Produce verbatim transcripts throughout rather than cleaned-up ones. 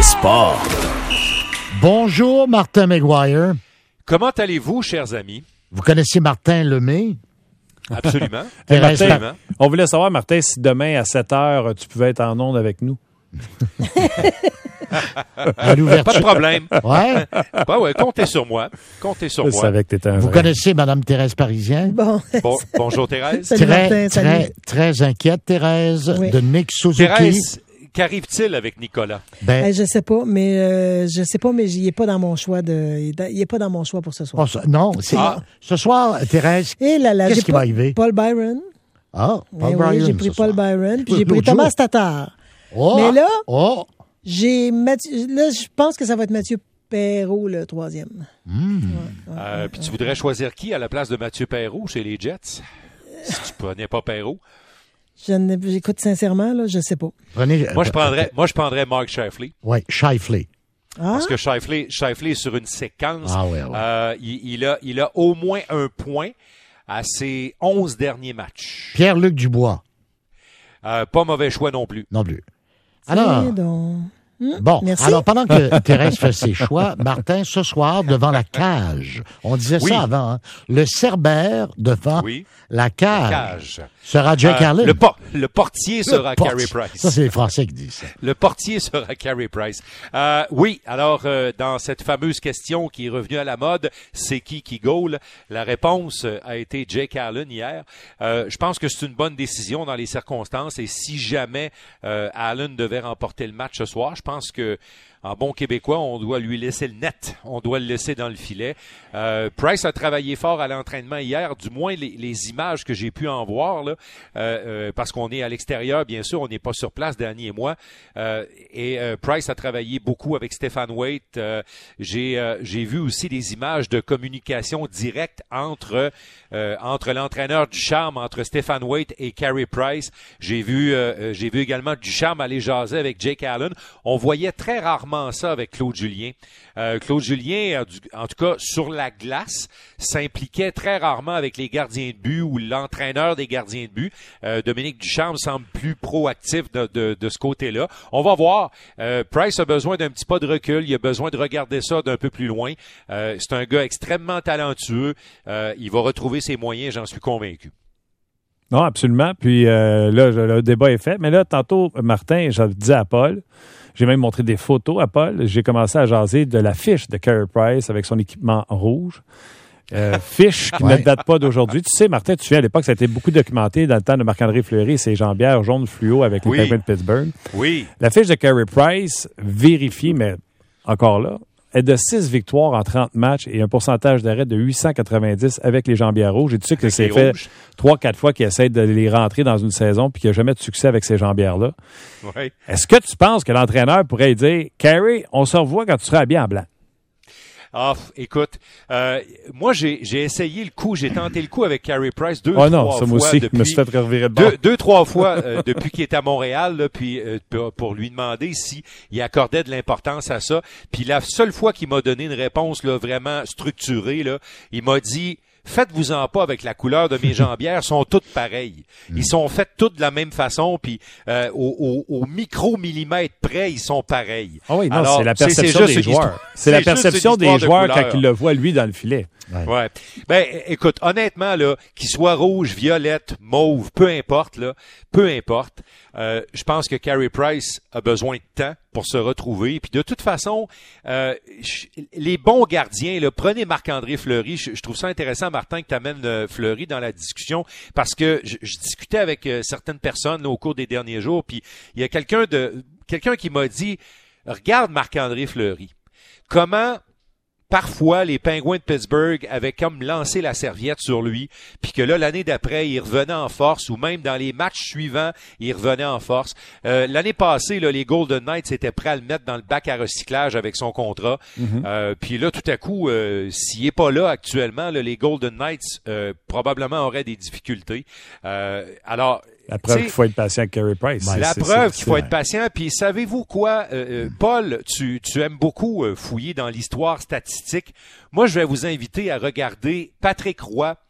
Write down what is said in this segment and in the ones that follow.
sport. Bonjour, Martin McGuire. Comment allez-vous, chers amis? Vous connaissez Martin Lemay? Absolument. Hey, Martin, Absolument. on voulait savoir, Martin, si demain à sept heures, tu pouvais être en onde avec nous. À l'ouverture. Pas de problème. Ouais. Bah ouais, comptez sur moi. Comptez sur Je moi. savais que t'étais un Vous vrai. connaissez Mme Thérèse Parisien? Bon. Bon, bonjour Thérèse. Salut très, Martin, salut. très, très inquiète, Thérèse, Oui. de Nick Suzuki. Thérèse, qu'arrive-t-il avec Nicolas? Ben, Eh, je sais pas, mais euh, je sais pas, mais il est pas dans mon choix de. Il est pas dans mon choix pour ce soir. oh, ça- non, c'est Ah. ce soir, Thérèse. Et là, là, Qu'est-ce j'ai qui pas- va arriver? Paul Byron. Ah, Paul Eh Byron. oui, j'ai pris ce Paul soir. Byron, puis Oui, j'ai pris l'autre Thomas jour. Tatar. Oh, Mais là- oh, J'ai Mathieu. Là, je pense que ça va être Mathieu Perrault, le troisième. Euh, Puis tu voudrais choisir qui à la place de Mathieu Perrault chez les Jets? Si tu prenais pas Perrault. Je n'ai- J'écoute sincèrement, là, je sais pas. prenez. Moi, je prendrais, moi, je prendrais Mark Scheifele. Oui, Shifley. Ah, Parce que Scheifele, Scheifele est sur une séquence. Ah ouais, ouais. Euh, il, il a, il a au moins un point à ses onze derniers matchs. Pierre-Luc Dubois, Euh, pas mauvais choix non plus. non plus. tiens Alors, donc. Hum, bon, merci. alors pendant que Thérèse fait ses choix, Martin, ce soir, devant la cage, on disait Oui. ça avant, hein, le Cerbère devant Oui. la cage, Cage. sera Jack Euh, Allen. le, por- le portier Le sera portier. Carey Price. Ça, c'est les Français qui disent ça. Le portier sera Carey Price. Euh, oui, alors euh, dans cette fameuse question qui est revenue à la mode, c'est qui qui goal? La réponse euh, a été Jake Allen hier. Euh, je pense que c'est une bonne décision dans les circonstances et si jamais euh, Allen devait remporter le match ce soir, je pense que en bon québécois, on doit lui laisser le net. On doit le laisser dans le filet. Euh, Price a travaillé fort à l'entraînement hier, du moins les, les images que j'ai pu en voir, là, euh, euh, parce qu'on est à l'extérieur, bien sûr, on n'est pas sur place, Danny et moi. Euh, et euh, Price a travaillé beaucoup avec Stéphane Waite. Euh, j'ai, euh, j'ai vu aussi des images de communication directe entre euh, entre l'entraîneur Ducharme, entre Stéphane Waite et Carey Price. J'ai vu, euh, j'ai vu également Ducharme aller jaser avec Jake Allen. On voyait très rarement ça avec Claude Julien. Euh, Claude Julien, en tout cas sur la glace, s'impliquait très rarement avec les gardiens de but ou l'entraîneur des gardiens de but. Euh, Dominique Ducharme semble plus proactif de, de, de ce côté-là. On va voir. Euh, Price a besoin d'un petit pas de recul. Il a besoin de regarder ça d'un peu plus loin. Euh, c'est un gars extrêmement talentueux. Euh, il va retrouver ses moyens, j'en suis convaincu. Non, absolument. Puis euh, là, le débat est fait. Mais là, tantôt, Martin, je le disais à Paul, j'ai même montré des photos à Paul. J'ai commencé à jaser de la fiche de Carey Price avec son équipement rouge. Euh, fiche qui Ouais. ne date pas d'aujourd'hui. Tu sais, Martin, tu sais, à l'époque, ça a été beaucoup documenté dans le temps de Marc-André Fleury et ses jambières jaunes fluo avec les Oui. Penguins de Pittsburgh. Oui. La fiche de Carey Price, vérifiée, mais encore là, est de six victoires en trente matchs et un pourcentage d'arrêt de huit cent quatre-vingt-dix avec les jambières rouges. Et tu sais que Avec c'est les fait rouges. trois, quatre fois qu'il essaie de les rentrer dans une saison puis qu'il n'y a jamais de succès avec ces jambières-là. Ouais. Est-ce que tu penses que l'entraîneur pourrait dire « Carey, on se revoit quand tu seras habillé en blanc ». Ah, f- écoute, euh, moi j'ai j'ai essayé le coup, j'ai tenté le coup avec Carey Price deux, Oh non, trois ça moi fois aussi, depuis je me suis fait revirer de bord. deux, deux, trois fois euh, depuis qu'il est à Montréal, là, puis euh, pour, pour lui demander si il accordait de l'importance à ça. Puis la seule fois qu'il m'a donné une réponse là vraiment structurée, là, il m'a dit. Faites-vous-en pas avec la couleur de mes jambières, sont toutes pareilles. Ils sont faites toutes de la même façon, puis euh, au, au, au micro-millimètre près, ils sont pareils. Ah oui, non, Alors, c'est la c'est- perception c'est juste des une joueurs. histoire- C'est la c'est juste perception une des histoire de joueurs couleur. quand ils le voient, lui, dans le filet. Ouais. Ben, écoute, honnêtement, là, qu'il soit rouge, violette, mauve, peu importe, là, peu importe, euh, je pense que Carey Price a besoin de temps pour se retrouver. Puis de toute façon, euh, je- les bons gardiens, là, prenez Marc-André Fleury. Je, je trouve ça intéressant, Martin, que tu amènes euh, Fleury dans la discussion, parce que je, je discutais avec euh, certaines personnes là, au cours des derniers jours, puis il y a quelqu'un de quelqu'un qui m'a dit, regarde Marc-André Fleury, comment parfois, les Penguins de Pittsburgh avaient comme lancé la serviette sur lui, puis que là, l'année d'après, il revenait en force, ou même dans les matchs suivants, il revenait en force. Euh, l'année passée, là, les Golden Knights étaient prêts à le mettre dans le bac à recyclage avec son contrat. Mm-hmm. Euh, puis là, tout à coup, euh, s'il est pas là actuellement, là, les Golden Knights euh, probablement auraient des difficultés. Euh, alors, La preuve tu sais, qu'il faut être patient avec Carey Price. Ben, la C'est- preuve c'est- qu'il faut c'est- être patient. Puis savez-vous quoi, euh, euh, Paul, tu, tu aimes beaucoup euh, fouiller dans l'histoire statistique. Moi, je vais vous inviter à regarder Patrick Roy,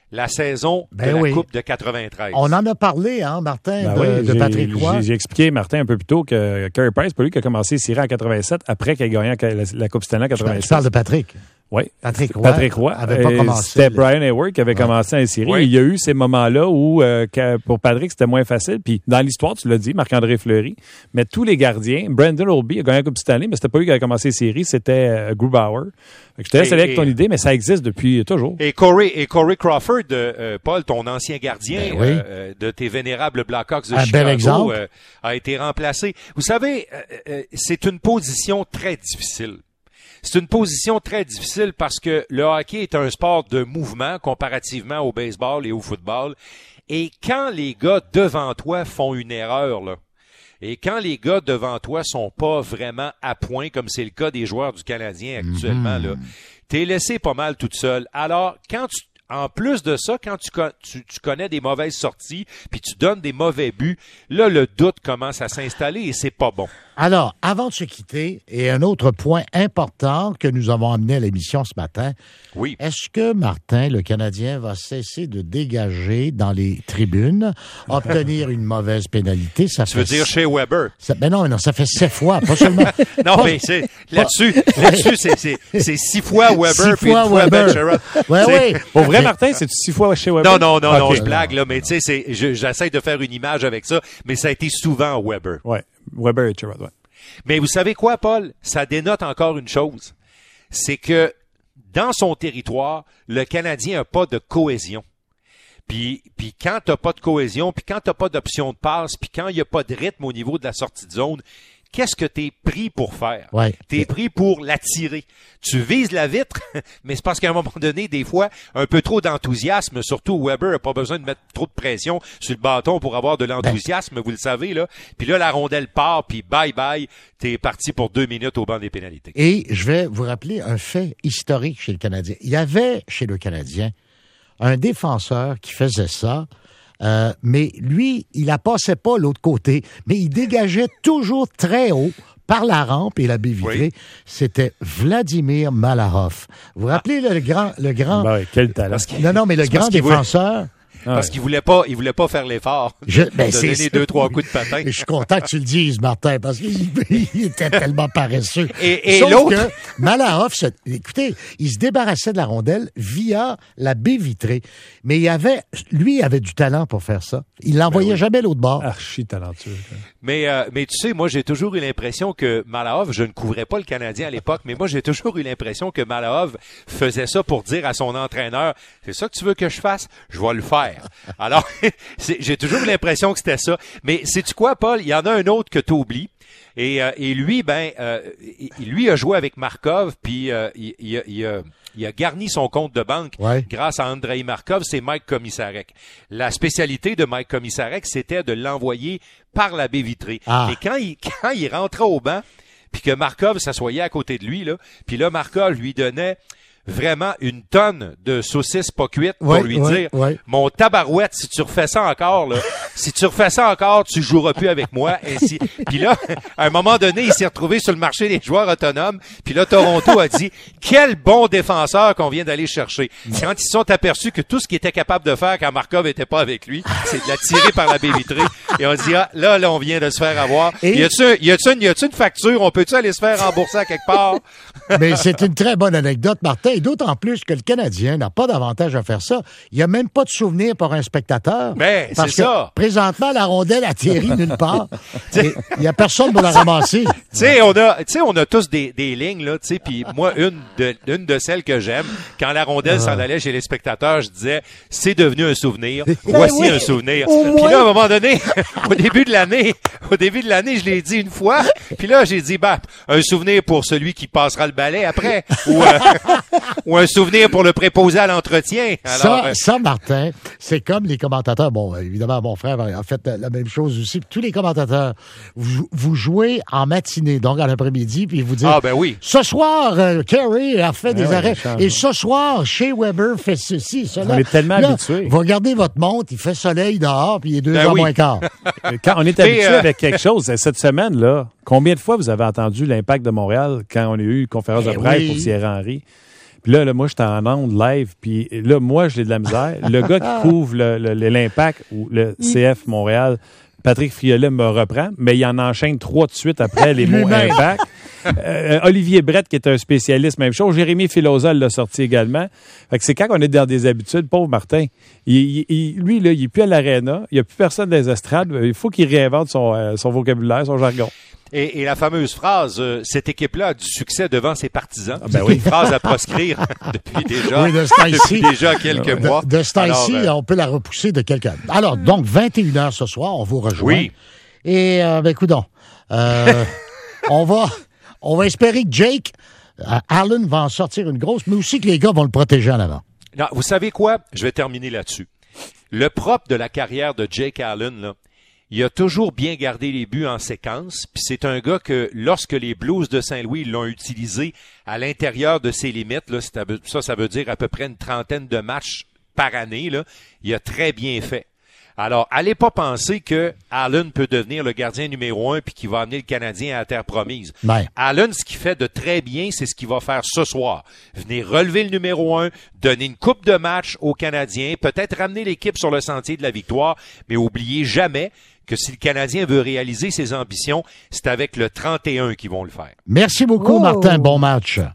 la saison Ben de oui. la Coupe de quatre-vingt-treize. On en a parlé, hein, Martin, Ben de, oui, de j'ai- Patrick Roy. J'ai, j'ai expliqué, Martin, un peu plus tôt que Carey Price, c'est pas lui qui a commencé les séries en quatre-vingt-sept après qu'il ait gagné la, la Coupe Stanley en Je quatre-vingt-six. parle de Patrick. Oui. Patrick Roy. Patrick Roy avait pas Et commencé. C'était Brian Hayward qui avait commencé en série. Oui. Et il y a eu ces moments-là où, euh, que- pour Patrick, c'était moins facile. Puis dans l'histoire, tu l'as dit, Marc-André Fleury, mais tous les gardiens, Brandon Oldby a gagné la Coupe Stanley, mais c'était pas lui qui avait commencé les séries, c'était euh, Grubauer. Fait que je te laisse Et- aller avec ton et- idée, mais ça existe depuis toujours. Et Corey, et Corey Crawford, euh, euh, Paul, ton ancien gardien Ben oui. euh, euh, de tes vénérables Blackhawks de Un Chicago, bel exemple. euh, a été remplacé. Vous savez, euh, euh, c'est une position très difficile. C'est une position très difficile parce que le hockey est un sport de mouvement comparativement au baseball et au football. Et quand les gars devant toi font une erreur, là, et quand les gars devant toi sont pas vraiment à point, comme c'est le cas des joueurs du Canadien actuellement, là, t'es laissé pas mal toute seule. Alors, quand tu en plus de ça, quand tu, con- tu, tu connais des mauvaises sorties, puis tu donnes des mauvais buts, là, le doute commence à s'installer et c'est pas bon. Alors, avant de se quitter, et un autre point important que nous avons amené à l'émission ce matin, Oui. est-ce que, Martin, le Canadien, va cesser de dégager dans les tribunes, obtenir une mauvaise pénalité? Ça Tu veux fait dire chez Weber? Ça, mais non, mais non, ça fait sept fois, pas seulement. Non, pas- mais c'est, là-dessus, là-dessus, c'est, c'est, c'est six fois Weber Six puis une fois fois Weber. Ben Sherrod. Ouais, C'est- ouais. Pour vrai, Mais- Martin, c'est-tu six fois chez Weber? Non, non, non, non, Ok. je blague, là, mais tu sais, c'est, je- j'essaie de faire une image avec ça, mais ça a été souvent Weber. Ouais, Weber et Sherrod, ouais. Mais vous savez quoi, Paul? Ça dénote encore une chose. C'est que dans son territoire, le Canadien n'a pas de cohésion. Puis, puis quand t'as pas de cohésion, puis quand t'as pas d'option de passe, puis quand il n'y a pas de rythme au niveau de la sortie de zone, qu'est-ce que t'es pris pour faire? Ouais. T'es pris pour l'attirer. Tu vises la vitre, mais c'est parce qu'à un moment donné, des fois, un peu trop d'enthousiasme, surtout Weber n'a pas besoin de mettre trop de pression sur le bâton pour avoir de l'enthousiasme, vous le savez, là. Puis là, la rondelle part, puis bye-bye, t'es parti pour deux minutes au banc des pénalités. Et je vais vous rappeler un fait historique chez le Canadien. Il y avait chez le Canadien un défenseur qui faisait ça, euh, mais lui, il la passait pas l'autre côté, mais il dégageait toujours très haut par la rampe et la baie vitrée. Oui. C'était Vladimir Malahov. Vous vous rappelez là, le grand, le grand, Ben ouais, quel talent. Parce qu'il- non, non, mais le c'est parce grand qu'il voulait- défenseur. Parce Ouais. qu'il voulait pas, il voulait pas faire l'effort. Je, de ben, c'est donner ça. deux, trois coups de patin. Et je suis content que tu le dises, Martin, parce qu'il il était tellement paresseux. Et- et Sauf l'autre- que Malahov, se- écoutez, il se débarrassait de la rondelle via la baie vitrée. Mais il avait, lui, il avait du talent pour faire ça. Il l'envoyait Ben oui. jamais l'autre bord. Archi talentueux. quoi. Mais, euh, mais tu sais, moi, j'ai toujours eu l'impression que Malahov, je ne couvrais pas le Canadien à l'époque, mais moi, j'ai toujours eu l'impression que Malahov faisait ça pour dire à son entraîneur, c'est ça que tu veux que je fasse? Je vais le faire. Alors, c'est- j'ai toujours eu l'impression que c'était ça. Mais sais-tu quoi, Paul? Il y en a un autre que tu oublies. Et, euh, et lui, ben, euh, il- lui a joué avec Markov, puis euh, il, il a, il a- il a garni son compte de banque Ouais. grâce à Andrei Markov, c'est Mike Komisarek. La spécialité de Mike Komisarek, c'était de l'envoyer par la baie vitrée. Ah. Et quand il, quand il rentrait au banc, puis que Markov s'assoyait à côté de lui, là, puis là, Markov lui donnait vraiment une tonne de saucisses pas cuites pour Ouais, lui ouais, dire ouais. mon tabarouette, si tu refais ça encore, là, si tu refais ça encore, tu joueras plus avec moi. Ainsi. Puis là, à un moment donné, il s'est retrouvé sur le marché des joueurs autonomes. Puis là, Toronto a dit quel bon défenseur qu'on vient d'aller chercher. Quand ils se sont aperçus que tout ce qu'il était capable de faire quand Markov était pas avec lui, c'est de la tirer par la baie vitrée. Et on dit ah, là, là, on vient de se faire avoir. Et- Y a-tu, y a-tu une, y a-tu une facture? On peut-tu aller se faire rembourser à quelque part? Mais c'est une très bonne anecdote, Martin, et d'autant plus que le Canadien n'a pas d'avantage à faire ça. Il n'y a même pas de souvenir pour un spectateur. Mais c'est parce que ça. présentement, la rondelle atterrit nulle part. Et il n'y a personne pour la ramasser. Tu sais, on a, tu sais, on a tous des, des lignes, là, tu sais, puis moi, une de, une de celles que j'aime, quand la rondelle s'en allait chez les spectateurs, je disais, c'est devenu un souvenir. Voici oui, un souvenir. au Puis moins. là, à un moment donné, au début de l'année, au début de l'année, je l'ai dit une fois, puis là, j'ai dit, bah, un souvenir pour celui qui passera le balai après, ou, euh, ou un souvenir pour le préposé à l'entretien. Alors, Ça, euh, ça, Martin, c'est comme les commentateurs. Bon, évidemment, mon frère a fait la même chose aussi. Tous les commentateurs, vous, vous jouez en matinée, donc en après-midi, puis vous dites, ah, ben oui. ce soir, euh, Carey a fait Ben des oui, arrêts. le changement. Et ce soir, Shea Weber fait ceci, cela. On est tellement Là, habitués. Vous regardez votre montre, il fait soleil dehors, puis il est deux Ben heures oui. moins quart. Quand on est Mais, habitué euh, avec quelque chose, cette semaine-là, combien de fois vous avez entendu l'impact de Montréal quand on a eu une conférence Eh de presse oui. pour Thierry Henry? Puis là, là, moi, j'étais en onde live, puis là, moi, j'ai de la misère. Le gars qui couvre le, le, l'Impact ou le C F Montréal, Patrick Friolet me reprend, mais il en enchaîne trois de suite après les mots Impact. Euh, Olivier Brett, qui est un spécialiste, même chose. Jérémy Filosa l'a sorti également. Fait que c'est quand on est dans des habitudes, pauvre Martin. Il, il, lui, là, il n'est plus à l'aréna. Il n'y a plus personne dans les estrades. Il faut qu'il réinvente son, euh, son vocabulaire, son jargon. Et, et la fameuse phrase, euh, cette équipe-là a du succès devant ses partisans. Ah ben c'est oui. une phrase à proscrire depuis déjà, Oui, de ce temps-ci. depuis déjà quelques mois. De, de ce temps-ci, Alors, euh, on peut la repousser de quelqu'un. Alors, donc, vingt et une heures ce soir, on vous rejoint. Oui. Et, euh, ben, coudonc, euh, on va, on va espérer que Jake euh, Allen va en sortir une grosse, mais aussi que les gars vont le protéger en avant. Non, vous savez quoi? Je vais terminer là-dessus. Le propre de la carrière de Jake Allen, là, il a toujours bien gardé les buts en séquence, puis c'est un gars que, lorsque les Blues de Saint-Louis l'ont utilisé à l'intérieur de ses limites, là, ça, ça veut dire à peu près une trentaine de matchs par année, là, il a très bien fait. Alors, allez pas penser que Allen peut devenir le gardien numéro un puis qu'il va amener le Canadien à la terre promise. Ouais. Allen, ce qu'il fait de très bien, c'est ce qu'il va faire ce soir. Venir relever le numéro un, donner une coupe de match aux Canadiens, peut-être ramener l'équipe sur le sentier de la victoire, mais oubliez jamais que si le Canadien veut réaliser ses ambitions, c'est avec le trente et un qu'ils vont le faire. Merci beaucoup, Oh. Martin. Bon match.